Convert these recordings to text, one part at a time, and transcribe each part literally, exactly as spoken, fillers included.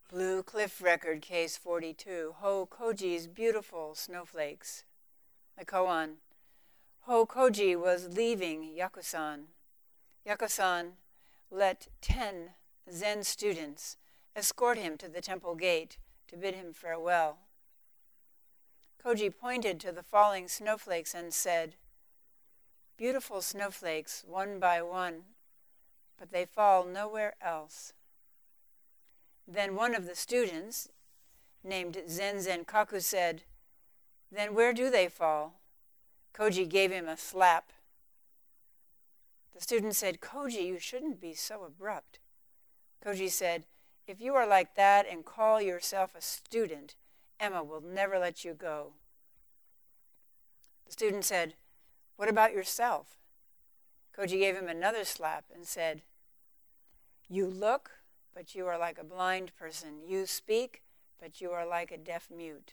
Blue Cliff Record, Case forty-two, Ho Koji's Beautiful Snowflakes. The koan. Ho Koji was leaving Yakusan. Yakusan let ten Zen students escort him to the temple gate to bid him farewell. Koji pointed to the falling snowflakes and said, "Beautiful snowflakes, one by one, but they fall nowhere else." Then one of the students, named Zen Zen Kaku, said, "Then where do they fall?" Koji gave him a slap. The student said, "Koji, you shouldn't be so abrupt." Koji said, "If you are like that and call yourself a student, Emma will never let you go." The student said, "What about yourself?" Koji gave him another slap and said, "You look, but you are like a blind person. You speak, but you are like a deaf mute."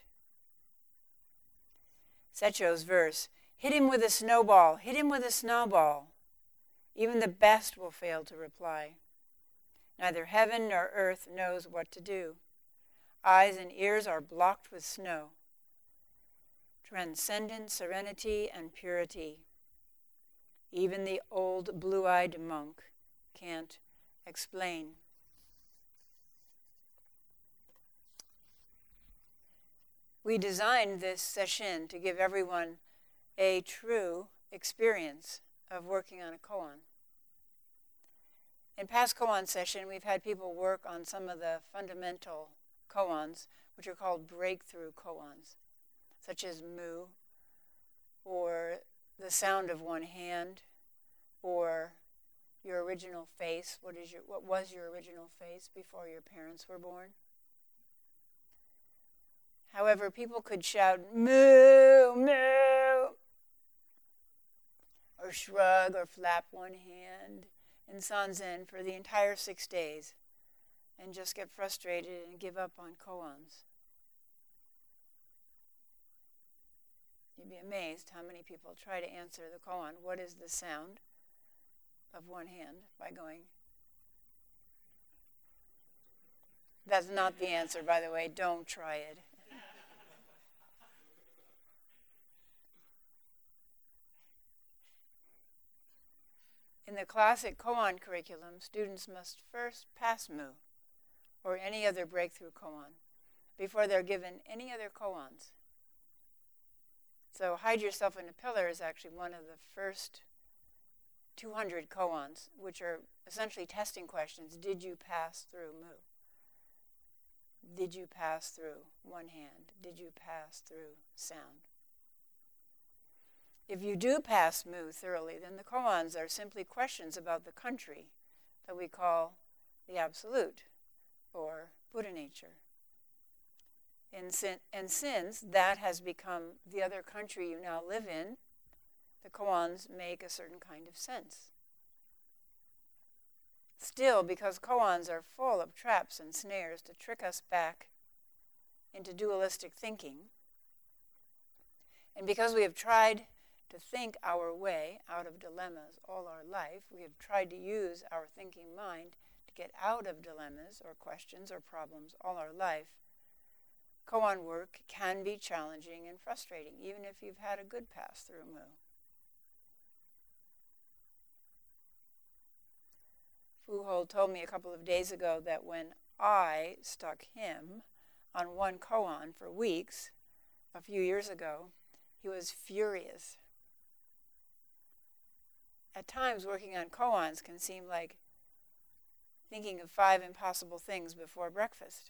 Secho's verse, "Hit him with a snowball, hit him with a snowball." Even the best will fail to reply. Neither heaven nor earth knows what to do. Eyes and ears are blocked with snow. Transcendent serenity and purity. Even the old blue-eyed monk can't explain. We designed this session to give everyone a true experience of working on a koan. In past koan session, we've had people work on some of the fundamental koans, which are called breakthrough koans, such as mu, or the sound of one hand, or your original face. What is your what was your original face before your parents were born? However, people could shout moo, moo, or shrug or flap one hand in Sanzen for the entire six days and just get frustrated and give up on koans. You'd be amazed how many people try to answer the koan, "What is the sound of one hand?" by going. That's not the answer, by the way. Don't try it. In the classic koan curriculum, students must first pass mu, or any other breakthrough koan, before they're given any other koans. So Hide Yourself in a Pillar is actually one of the first two hundred koans, which are essentially testing questions. Did you pass through mu? Did you pass through one hand? Did you pass through sound? If you do pass mu thoroughly, then the koans are simply questions about the country that we call the Absolute, or Buddha nature. And, sin- and since that has become the other country you now live in, the koans make a certain kind of sense. Still, because koans are full of traps and snares to trick us back into dualistic thinking, and because we have tried to think our way out of dilemmas all our life, we have tried to use our thinking mind to get out of dilemmas or questions or problems all our life, koan work can be challenging and frustrating, even if you've had a good pass through mu. Fu Ho told me a couple of days ago that when I stuck him on one koan for weeks a few years ago, he was furious. At times, working on koans can seem like thinking of five impossible things before breakfast.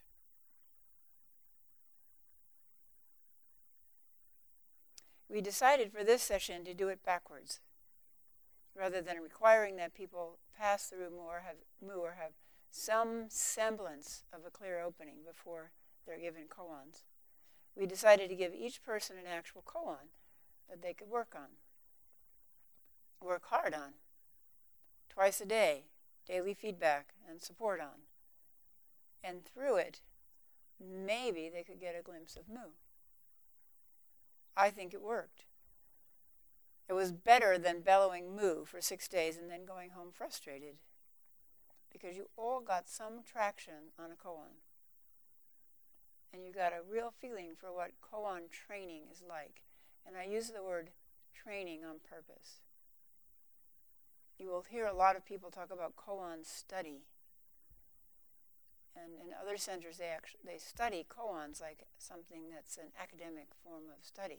We decided for this session to do it backwards, rather than requiring that people pass through mu or have, mu or have some semblance of a clear opening before they're given koans. We decided to give each person an actual koan that they could work on, work hard on, twice a day, daily feedback and support on. And through it, maybe they could get a glimpse of mu. I think it worked. It was better than bellowing mu for six days and then going home frustrated, because you all got some traction on a koan. and you got a real feeling for what koan training is like. And I use the word training on purpose. You will hear a lot of people talk about koan study. And in other centers, they actually they study koans like something that's an academic form of study.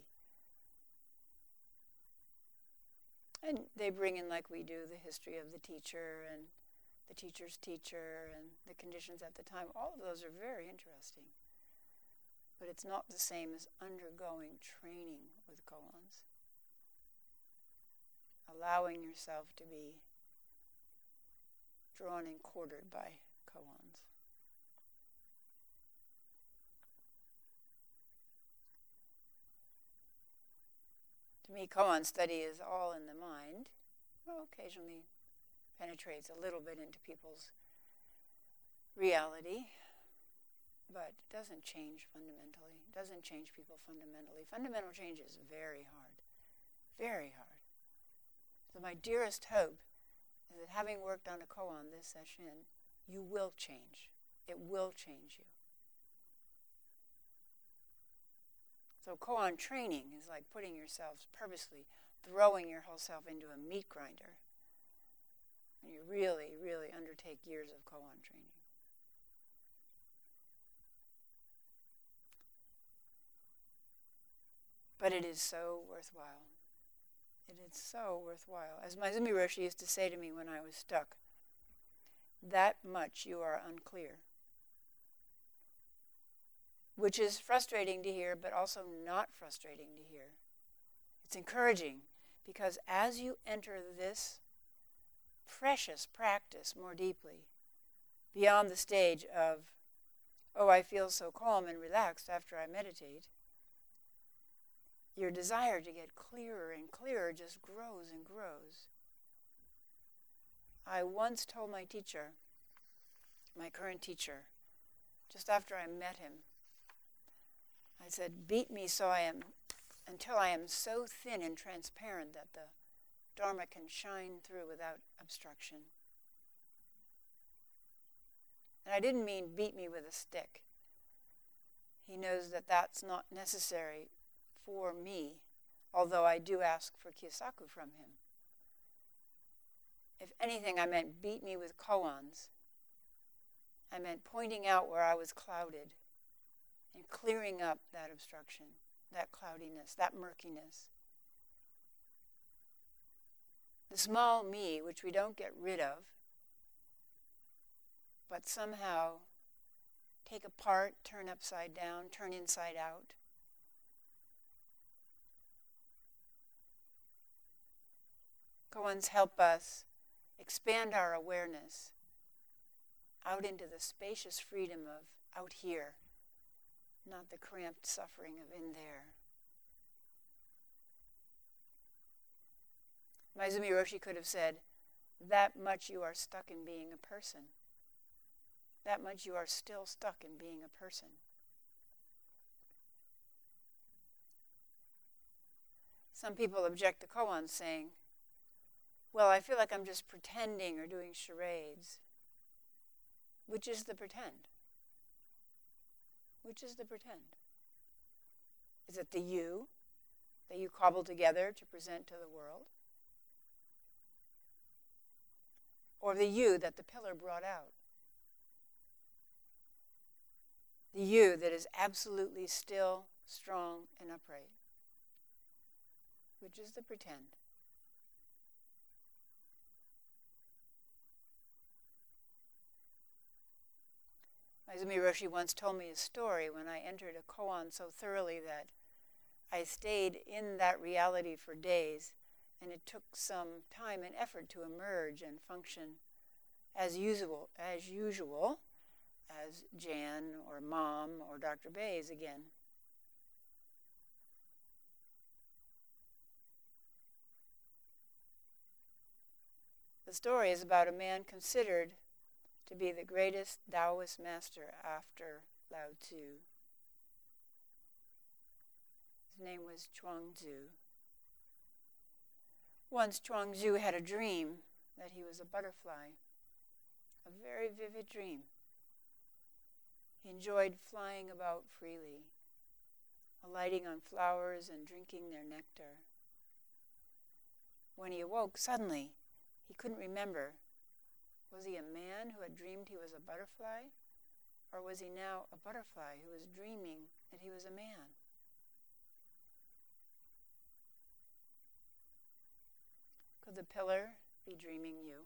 And they bring in, like we do, the history of the teacher and the teacher's teacher and the conditions at the time. All of those are very interesting. But it's not the same as undergoing training with koans. Allowing yourself to be drawn and quartered by koans. To me, koan study is all in the mind. Well, occasionally penetrates a little bit into people's reality, but it doesn't change fundamentally. It doesn't change people fundamentally. Fundamental change is very hard, very hard. So my dearest hope is that having worked on a koan this session, you will change. It will change you. So koan training is like putting yourselves purposely, throwing your whole self into a meat grinder. And you really, really undertake years of koan training. But it is so worthwhile. It is so worthwhile. As Maezumi Roshi used to say to me when I was stuck, that much you are unclear. Which is frustrating to hear, but also not frustrating to hear. It's encouraging, because as you enter this precious practice more deeply, beyond the stage of, oh, I feel so calm and relaxed after I meditate, your desire to get clearer and clearer just grows and grows. I once told my teacher, my current teacher, just after I met him, I said, beat me so I am, until I am so thin and transparent that the Dharma can shine through without obstruction. And I didn't mean beat me with a stick. He knows that that's not necessary for me, although I do ask for Kyosaku from him. If anything, I meant beat me with koans. I meant pointing out where I was clouded and clearing up that obstruction, that cloudiness, that murkiness. The small me, which we don't get rid of, but somehow take apart, turn upside down, turn inside out. Koans help us expand our awareness out into the spacious freedom of out here, not the cramped suffering of in there. Maezumi Roshi could have said, that much you are stuck in being a person. That much you are still stuck in being a person. Some people object to koans saying, well, I feel like I'm just pretending or doing charades. Which is the pretend? Which is the pretend? Is it the you that you cobble together to present to the world? Or the you that the pillar brought out? The you that is absolutely still, strong, and upright? Which is the pretend? Maezumi Roshi once told me a story when I entered a koan so thoroughly that I stayed in that reality for days, and it took some time and effort to emerge and function as usual, as usual, as Jan or Mom or Doctor Bays again. The story is about a man considered to be the greatest Taoist master after Lao Tzu. His name was Chuang-Tzu. Once Chuang-Tzu had a dream that he was a butterfly, a very vivid dream. He enjoyed flying about freely, alighting on flowers and drinking their nectar. When he awoke, suddenly, he couldn't remember. Was he a man who had dreamed he was a butterfly? Or was he now a butterfly who was dreaming that he was a man? Could the pillar be dreaming you?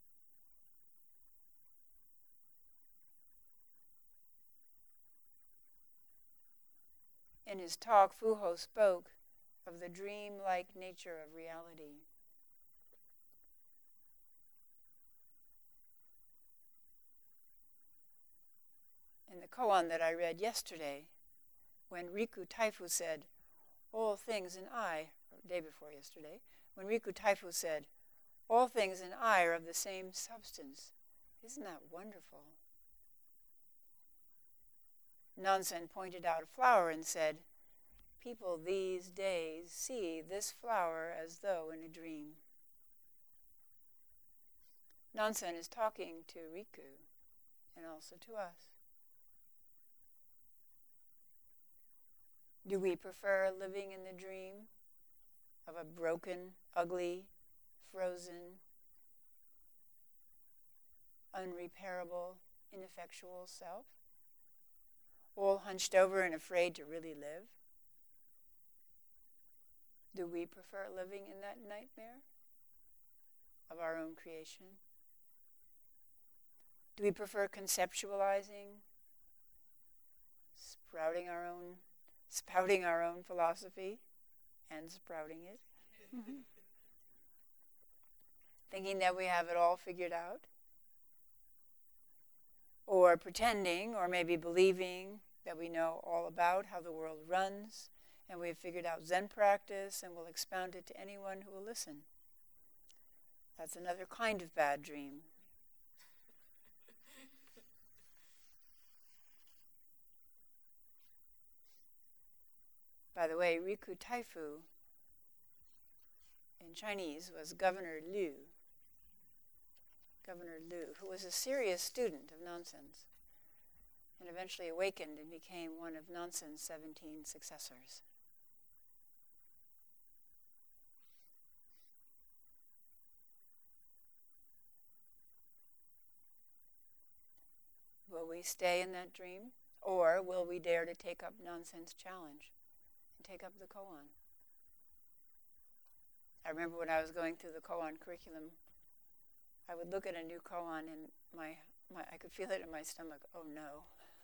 In his talk, Fuho spoke of the dream-like nature of reality. In the koan that I read yesterday, when Riku Taifu said, all things in I, or day before yesterday, when Riku Taifu said, all things in I are of the same substance. Isn't that wonderful? Nansen pointed out a flower and said, people these days see this flower as though in a dream. Nansen is talking to Riku and also to us. Do we prefer living in the dream of a broken, ugly, frozen, unrepairable, ineffectual self, all hunched over and afraid to really live? Do we prefer living in that nightmare of our own creation? Do we prefer conceptualizing, sprouting our own, spouting our own philosophy and sprouting it? Thinking that we have it all figured out? Or pretending, or maybe believing that we know all about how the world runs, and we've figured out Zen practice and will expound it to anyone who will listen. That's another kind of bad dream. By the way, Riku Taifu in Chinese was Governor Liu. Governor Liu, who was a serious student of Nansen's and eventually awakened and became one of Nansen's seventeen successors. Will we stay in that dream, or will we dare to take up Nansen's challenge and take up the koan? I remember when I was going through the koan curriculum, I would look at a new koan and my, my I could feel it in my stomach. Oh no.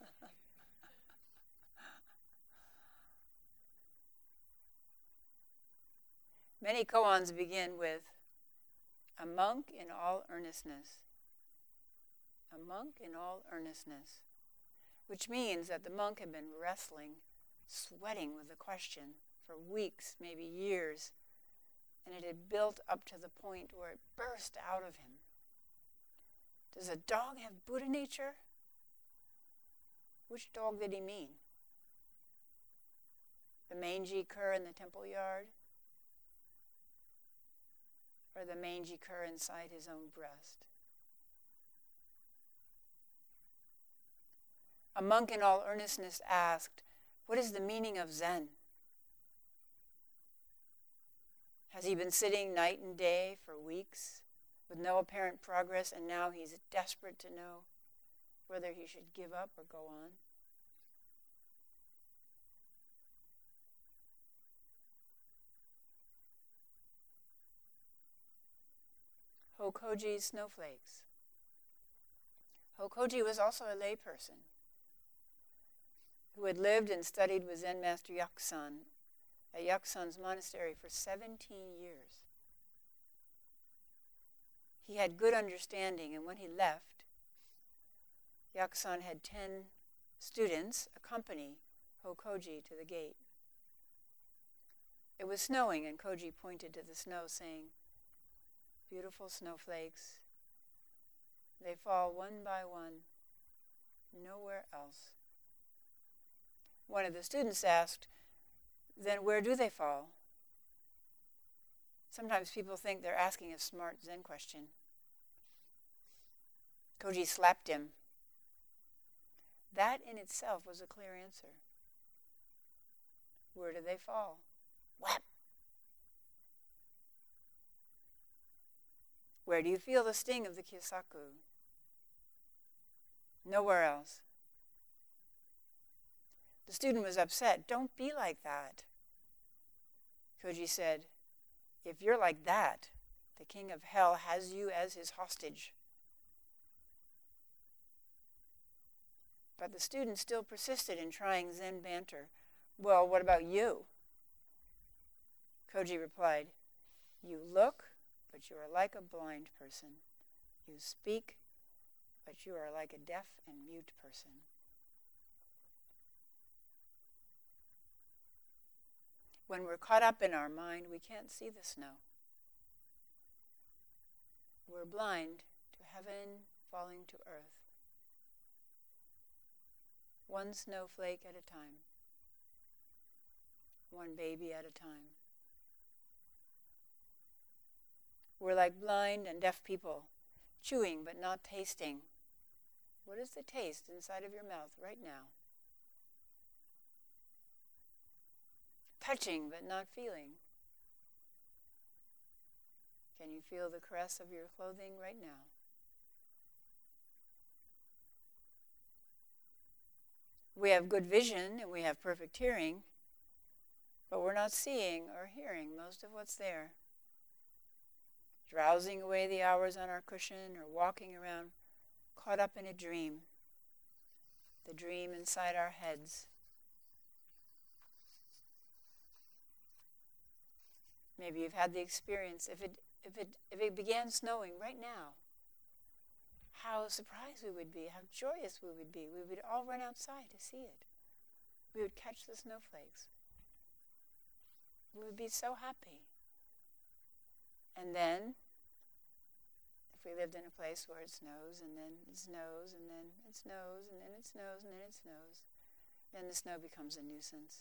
Many koans begin with a monk in all earnestness. A monk in all earnestness, which means that the monk had been wrestling, sweating with the question for weeks, maybe years, and it had built up to the point where it burst out of him. Does a dog have Buddha nature? Which dog did he mean? The mangy cur in the temple yard? Or the mangy cur inside his own breast? A monk in all earnestness asked, what is the meaning of Zen? Has he been sitting night and day for weeks with no apparent progress, and now he's desperate to know whether he should give up or go on? Hokoji's snowflakes. Hokoji was also a layperson who had lived and studied with Zen Master Yakusan at Yakusan's monastery for seventeen years. He had good understanding, and when he left, Yakusan had ten students accompany Hokoji to the gate. It was snowing, and Koji pointed to the snow, saying, beautiful snowflakes. They fall one by one, nowhere else. One of the students asked, then where do they fall? Sometimes people think they're asking a smart Zen question. Koji slapped him. That that in itself was a clear answer. Where do they fall? Whap! Where do you feel the sting of the kyosaku? Nowhere else. The student was upset. Don't be like that. Koji said, if you're like that, the king of hell has you as his hostage. But the student still persisted in trying Zen banter. Well, what about you? Koji replied, you look, but you are like a blind person. You speak, but you are like a deaf and mute person. When we're caught up in our mind, we can't see the snow. We're blind to heaven falling to earth. One snowflake at a time. One baby at a time. We're like blind and deaf people, chewing but not tasting. What is the taste inside of your mouth right now? Touching but not feeling. Can you feel the caress of your clothing right now? We have good vision and we have perfect hearing, but we're not seeing or hearing most of what's there. Drowsing away the hours on our cushion or walking around caught up in a dream, the dream inside our heads. Maybe you've had the experience, if it, if it, if it began snowing right now, how surprised we would be, how joyous we would be. We would all run outside to see it. We would catch the snowflakes. We would be so happy. And then, if we lived in a place where it snows, and then it snows, and then it snows, and then it snows, and then it snows, then the snow becomes a nuisance.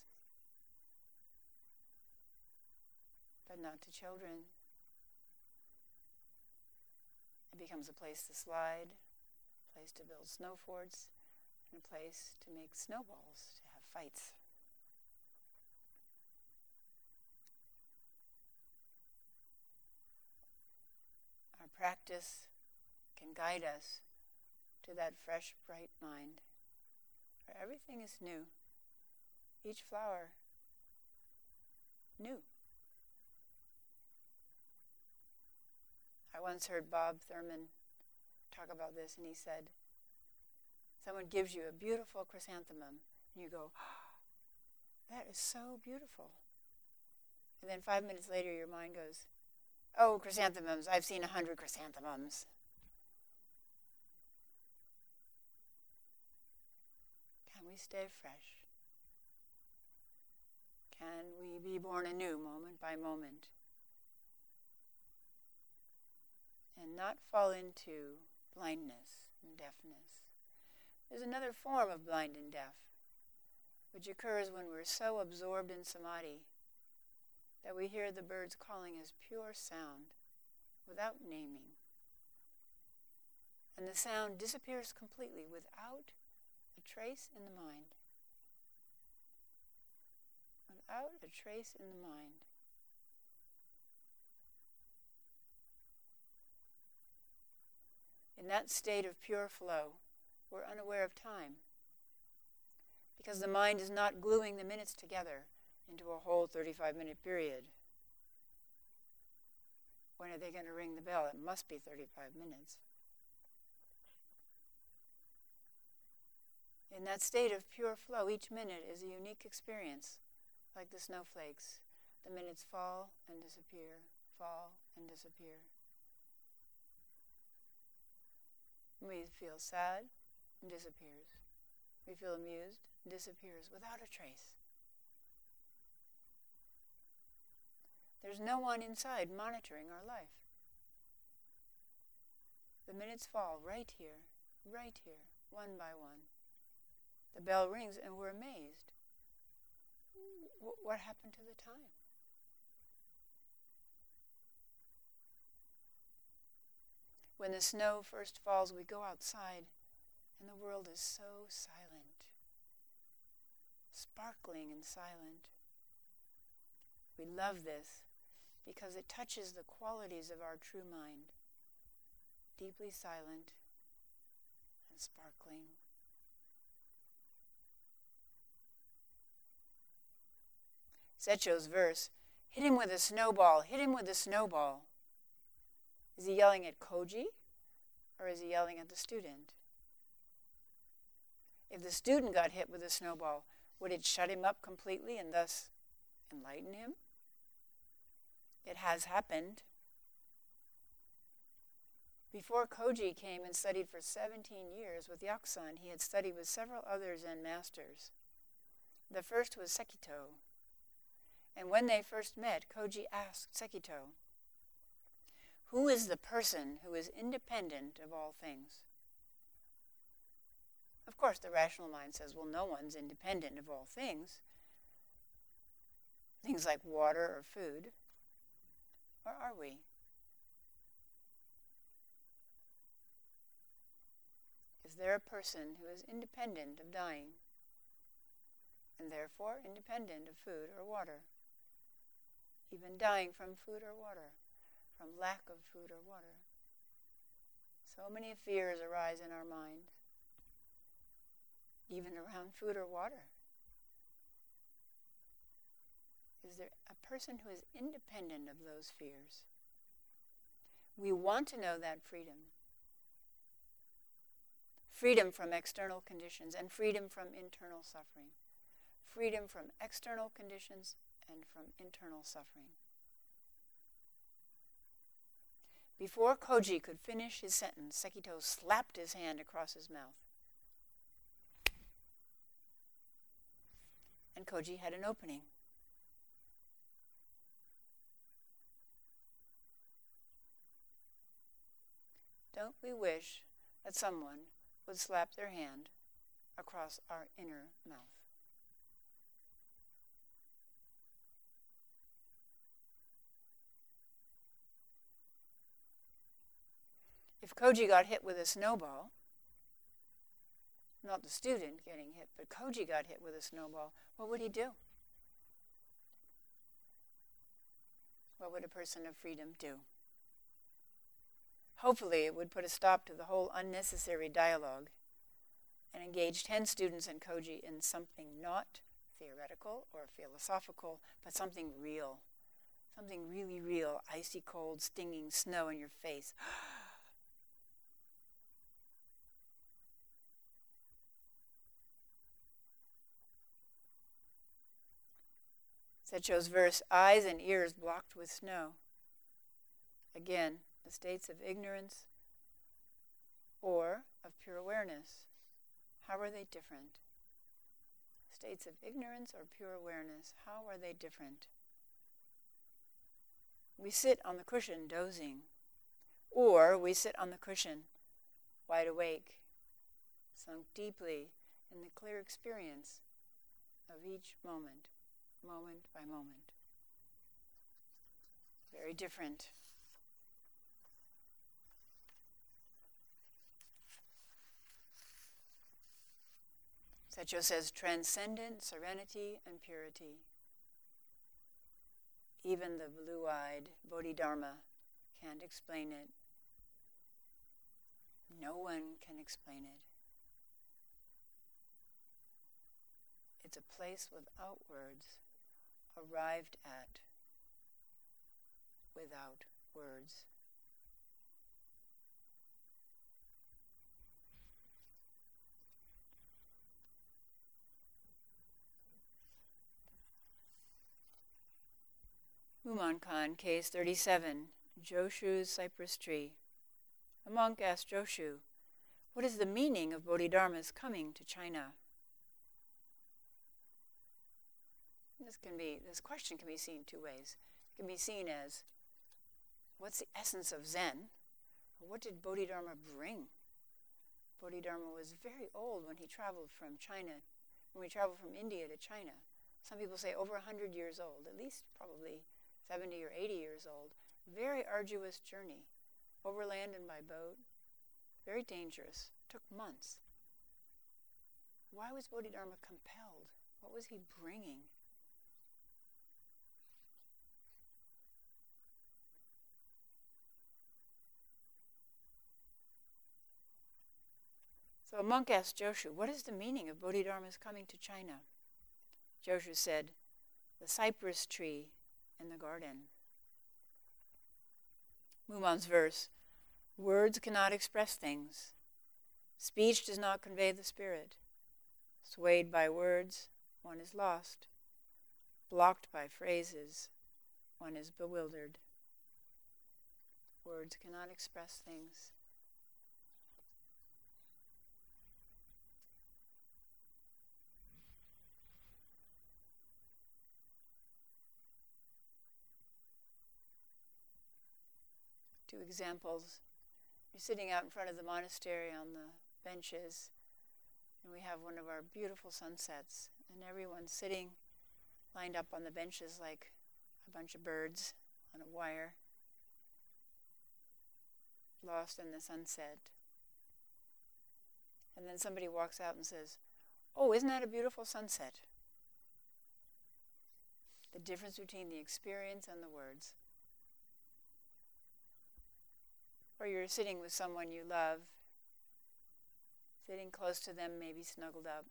But not to children. It becomes a place to slide, a place to build snow forts, and a place to make snowballs, to have fights. Our practice can guide us to that fresh, bright mind, where everything is new. Each flower, new. I once heard Bob Thurman talk about this, and he said, someone gives you a beautiful chrysanthemum, and you go, oh, that is so beautiful. And then five minutes later, your mind goes, oh, chrysanthemums, I've seen a hundred chrysanthemums. Can we stay fresh? Can we be born anew moment by moment? And not fall into blindness and deafness. There's another form of blind and deaf, which occurs when we're so absorbed in samadhi that we hear the birds calling as pure sound without naming. And the sound disappears completely without a trace in the mind. Without a trace in the mind. In that state of pure flow, we're unaware of time, because the mind is not gluing the minutes together into a whole thirty-five minute period. When are they going to ring the bell? It must be thirty-five minutes. In that state of pure flow, each minute is a unique experience, like the snowflakes. The minutes fall and disappear, fall and disappear. We feel sad, and disappears. We feel amused, disappears without a trace. There's no one inside monitoring our life. The minutes fall right here, right here, one by one. The bell rings and we're amazed. W- what happened to the time? When the snow first falls, we go outside, and the world is so silent. sparkling and silent. We love this because it touches the qualities of our true mind, deeply silent and sparkling. Secho's verse, hit him with a snowball, hit him with a snowball. Is he yelling at Koji, or is he yelling at the student? If the student got hit with a snowball, would it shut him up completely and thus enlighten him? It has happened. Before Koji came and studied for seventeen years with Yakusan, he had studied with several other Zen masters. The first was Sekito. And when they first met, Koji asked Sekito, "Who is the person who is independent of all things?" Of course, the rational mind says, well, no one's independent of all things. Things like water or food. Or are we? Is there a person who is independent of dying, and therefore independent of food or water? Even dying from food or water, from lack of food or water. So many fears arise in our mind, even around food or water. Is there a person who is independent of those fears? We want to know that freedom. Freedom from external conditions and freedom from internal suffering. Freedom from external conditions and from internal suffering. Before Koji could finish his sentence, Sekito slapped his hand across his mouth. And Koji had an opening. Don't we wish that someone would slap their hand across our inner mouth? If Koji got hit with a snowball, not the student getting hit, but Koji got hit with a snowball, what would he do? What would a person of freedom do? Hopefully it would put a stop to the whole unnecessary dialogue and engage ten students and Koji in something not theoretical or philosophical, but something real. Something really real, icy cold, stinging snow in your face. Secho's verse, eyes and ears blocked with snow. Again, the states of ignorance or of pure awareness. How are they different? States of ignorance or pure awareness, how are they different? We sit on the cushion dozing, or we sit on the cushion wide awake, sunk deeply in the clear experience of each moment, moment by moment. Very different. Secho says transcendent serenity and purity. Even the blue-eyed Bodhidharma can't explain it. No one can explain it. It's a place without words, arrived at without words. Umankan, case thirty-seven, Joshu's cypress tree. A monk asked Joshu, what is the meaning of Bodhidharma's coming to China? This can be, this question can be seen two ways. It can be seen as, what's the essence of Zen? Or what did Bodhidharma bring? Bodhidharma was very old when he traveled from China, when we traveled from India to China. Some people say over one hundred years old, at least probably seventy or eighty years old. Very arduous journey, overland and by boat. Very dangerous. Took months. Why was Bodhidharma compelled What was he bringing? So a monk asked Joshu, what is the meaning of Bodhidharma's coming to China? Joshu said, the cypress tree in the garden. Mumon's verse, words cannot express things. Speech does not convey the spirit. Swayed by words, one is lost. Blocked by phrases, one is bewildered. Words cannot express things. Two examples. You're sitting out in front of the monastery on the benches, and we have one of our beautiful sunsets, and everyone's sitting lined up on the benches like a bunch of birds on a wire, lost in the sunset. And then somebody walks out and says, oh, isn't that a beautiful sunset? The difference between the experience and the words. Or you're sitting with someone you love, sitting close to them, maybe snuggled up,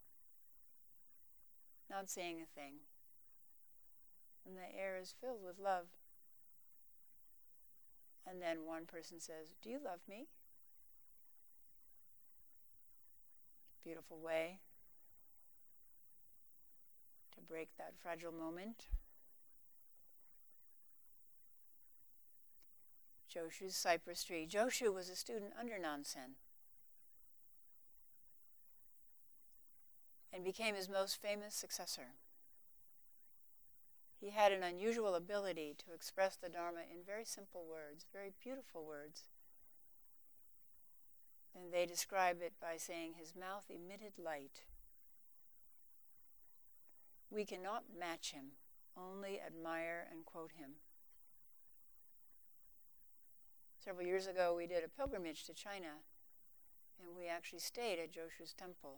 not saying a thing. And the air is filled with love. And then one person says, do you love me? Beautiful way to break that fragile moment. Joshu's cypress tree. Joshu was a student under Nansen and became his most famous successor. He had an unusual ability to express the Dharma in very simple words, very beautiful words. And they describe it by saying his mouth emitted light. We cannot match him, only admire and quote him. Several years ago, we did a pilgrimage to China, and we actually stayed at Joshu's temple.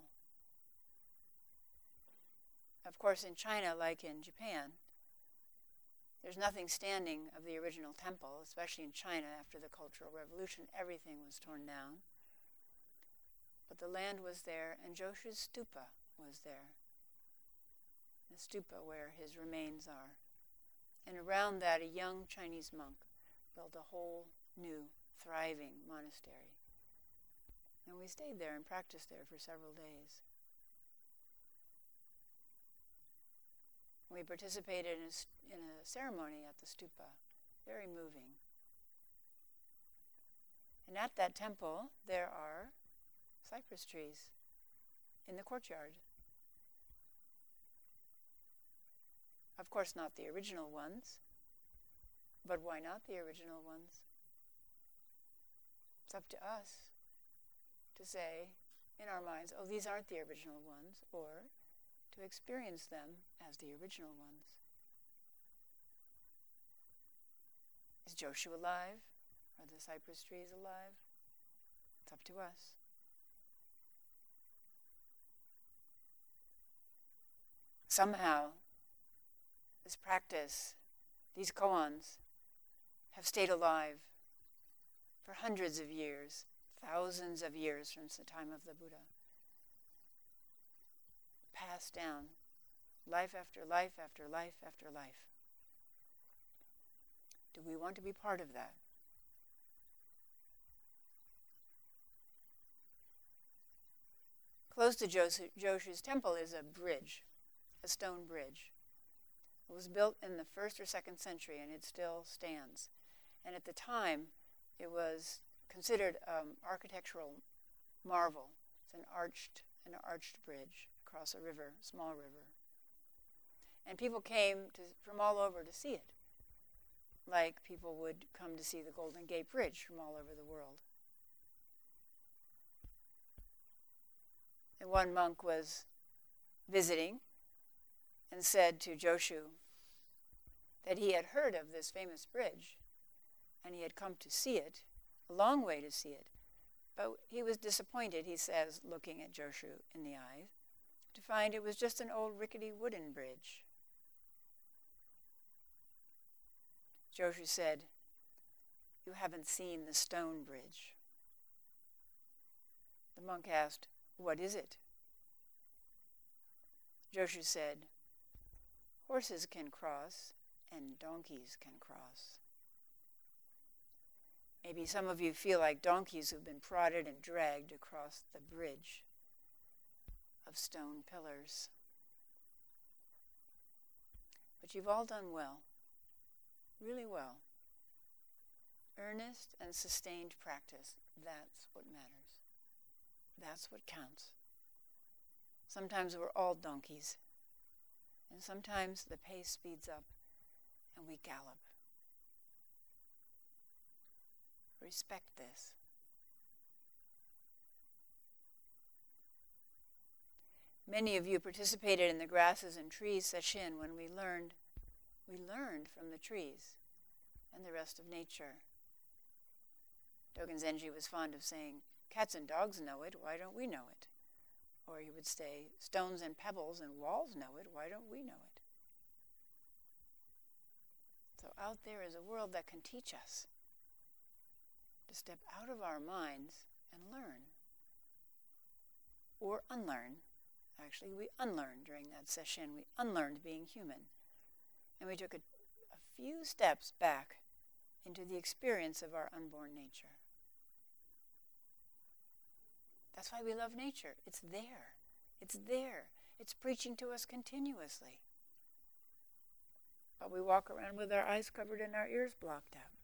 Of course, in China, like in Japan, there's nothing standing of the original temple, especially in China after the Cultural Revolution. Everything was torn down. But the land was there, and Joshu's stupa was there. The stupa where his remains are. And around that, a young Chinese monk built a whole new, thriving monastery. And we stayed there and practiced there for several days. We participated in a, in a ceremony at the stupa, very moving. And at that temple, there are cypress trees in the courtyard. Of course, not the original ones, but why not the original ones? It's up to us to say in our minds, oh, these aren't the original ones, or to experience them as the original ones. Is Joshu alive? Are the cypress trees alive? It's up to us. Somehow, this practice, these koans, have stayed alive for hundreds of years, thousands of years from the time of the Buddha. Passed down, life after life after life after life. Do we want to be part of that? Close to Joshu, Joshu's temple is a bridge, a stone bridge. It was built in the first or second century, and it still stands. And at the time, it was considered an um, architectural marvel. It's an arched, an arched bridge across a river, small river. And people came to, from all over to see it, like people would come to see the Golden Gate Bridge from all over the world. And one monk was visiting and said to Joshu that he had heard of this famous bridge and he had come to see it, a long way to see it. But he was disappointed, he says, looking at Joshu in the eyes, to find it was just an old rickety wooden bridge. Joshu said, "You haven't seen the stone bridge." The monk asked, "What is it?" Joshu said, "Horses can cross and donkeys can cross." Maybe some of you feel like donkeys who've been prodded and dragged across the bridge of stone pillars. But you've all done well, really well. Earnest and sustained practice, that's what matters. That's what counts. Sometimes we're all donkeys, and sometimes the pace speeds up and we gallop. Respect this. Many of you participated in the grasses and trees session when we learned, we learned from the trees and the rest of nature. Dogen Zenji was fond of saying, "Cats and dogs know it, why don't we know it?" Or he would say, "Stones and pebbles and walls know it, why don't we know it?" So out there is a world that can teach us to step out of our minds and learn. Or unlearn. Actually, we unlearned during that session. We unlearned being human. And we took a, a few steps back into the experience of our unborn nature. That's why we love nature. It's there. It's there. It's preaching to us continuously. But we walk around with our eyes covered and our ears blocked out.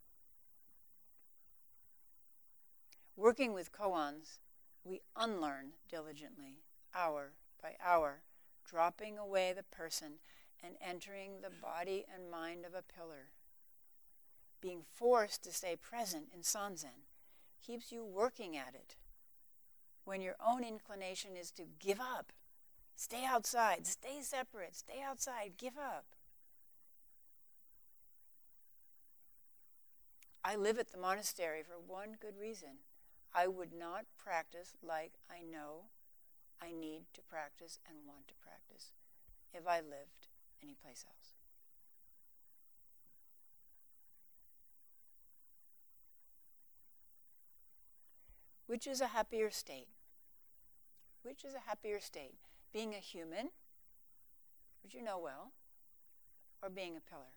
Working with koans, we unlearn diligently, hour by hour, dropping away the person and entering the body and mind of a pillar. Being forced to stay present in Sanzen keeps you working at it. When your own inclination is to give up, stay outside, stay separate, stay outside, give up. I live at the monastery for one good reason. I would not practice like I know I need to practice and want to practice if I lived anyplace else. Which is a happier state? Which is a happier state? Being a human, which you know well, or being a pillar?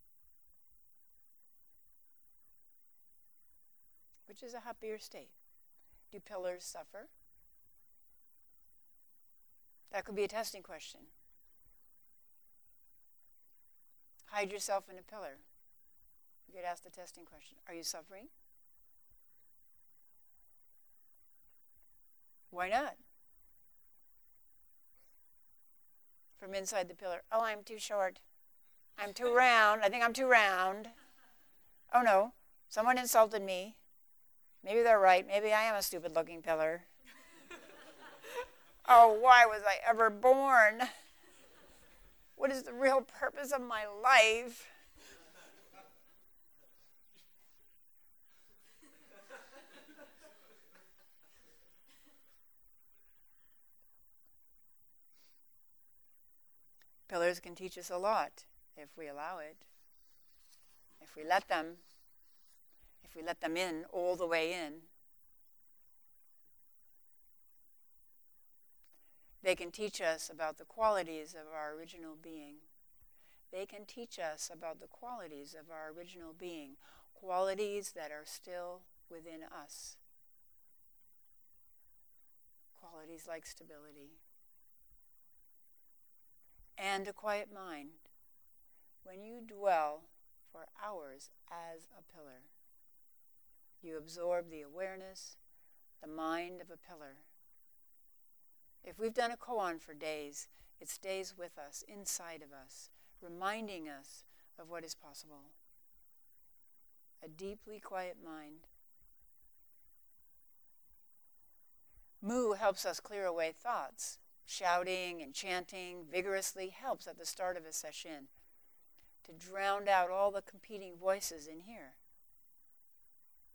Which is a happier state? Do pillars suffer? That could be a testing question. Hide yourself in a pillar. You could ask the testing question. Are you suffering? Why not? From inside the pillar. Oh, I'm too short. I'm too round. I think I'm too round. Oh no, someone insulted me. Maybe they're right. Maybe I am a stupid-looking pillar. Oh, why was I ever born? What is the real purpose of my life? Pillars can teach us a lot if we allow it, if we let them, if we let them in all the way in. They can teach us about the qualities of our original being. They can teach us about the qualities of our original being, qualities that are still within us. Qualities like stability and a quiet mind. When you dwell for hours as a pillar, you absorb the awareness, the mind of a pillar. If we've done a koan for days, it stays with us, inside of us, reminding us of what is possible. A deeply quiet mind. Mu helps us clear away thoughts. Shouting and chanting vigorously helps at the start of a session to drown out all the competing voices in here.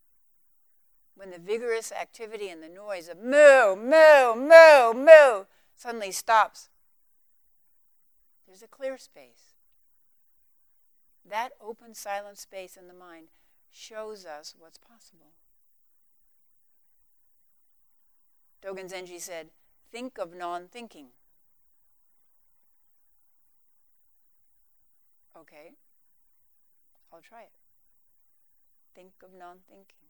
When the vigorous activity and the noise of moo, moo, moo, moo suddenly stops. There's a clear space. That open, silent space in the mind shows us what's possible. Dogen Zenji said, think of non-thinking. Okay, I'll try it. Think of non-thinking.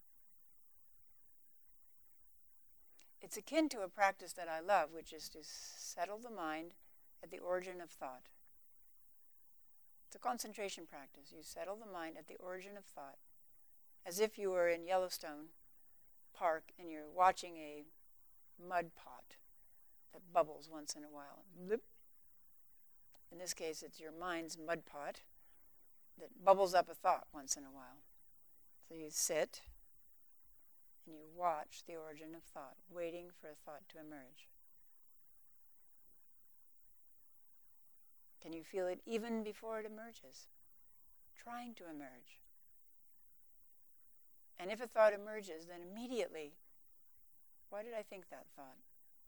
It's akin to a practice that I love, which is to settle the mind at the origin of thought. It's a concentration practice. You settle the mind at the origin of thought, as if you were in Yellowstone Park and you're watching a mud pot that bubbles once in a while. Bloop. In this case, it's your mind's mud pot that bubbles up a thought once in a while. So you sit and you watch the origin of thought, waiting for a thought to emerge. Can you feel it even before it emerges? Trying to emerge. And if a thought emerges, then immediately, why did I think that thought?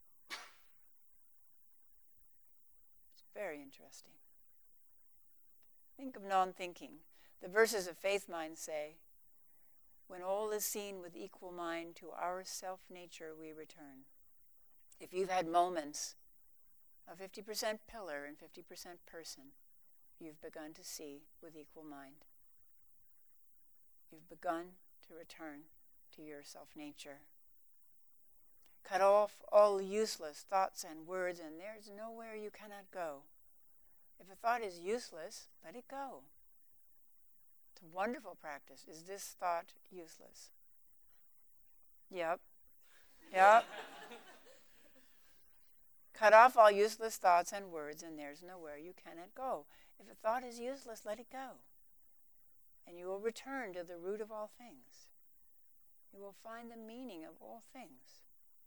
It's very interesting. Think of non-thinking. The verses of Faith Mind say, when all is seen with equal mind, to our self-nature we return. If you've had moments of fifty percent pillar and fifty percent person, you've begun to see with equal mind. You've begun to return to your self-nature. Cut off all useless thoughts and words, and there's nowhere you cannot go. If a thought is useless, let it go. It's a wonderful practice. Is this thought useless? Yep. Yep. Cut off all useless thoughts and words, and there's nowhere you cannot go. If a thought is useless, let it go. And you will return to the root of all things. You will find the meaning of all things.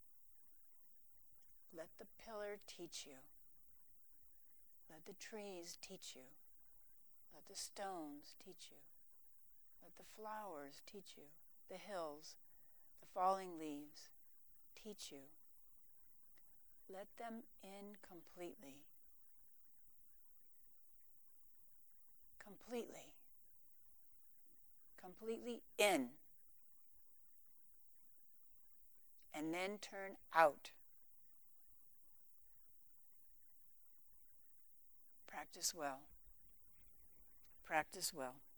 Let the pillar teach you. Let the trees teach you. Let the stones teach you. Let the flowers teach you. The hills, the falling leaves teach you. Let them in completely. Completely. Completely in. And then turn out. Practice well. Practice well.